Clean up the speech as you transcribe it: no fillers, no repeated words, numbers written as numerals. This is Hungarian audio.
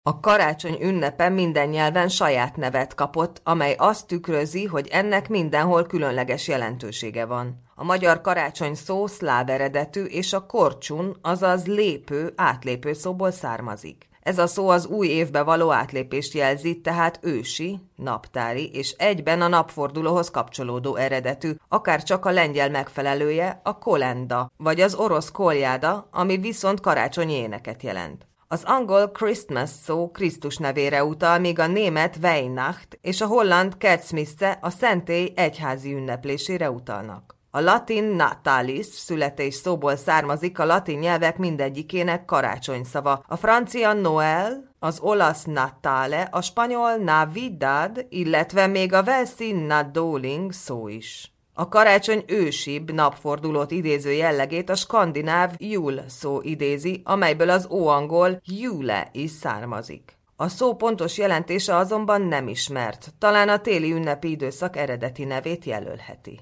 A karácsony ünnepe minden nyelven saját nevet kapott, amely azt tükrözi, hogy ennek mindenhol különleges jelentősége van. A magyar karácsony szó szláv eredetű, és a korcsun, azaz lépő, átlépő szóból származik. Ez a szó az új évbe való átlépést jelzi, tehát ősi, naptári és egyben a napfordulóhoz kapcsolódó eredetű, akár csak a lengyel megfelelője, a kolenda, vagy az orosz koljáda, ami viszont karácsonyi éneket jelent. Az angol Christmas szó Krisztus nevére utal, míg a német Weihnacht és a holland Kerstmisse a szentély egyházi ünneplésére utalnak. A latin natalis születés szóból származik a latin nyelvek mindegyikének karácsony szava, a francia Noel, az olasz Natale, a spanyol Navidad, illetve még a walesi Nadoling szó is. A karácsony ősibb napfordulót idéző jellegét a skandináv Jul szó idézi, amelyből az óangol Jule is származik. A szó pontos jelentése azonban nem ismert, talán a téli ünnepi időszak eredeti nevét jelölheti.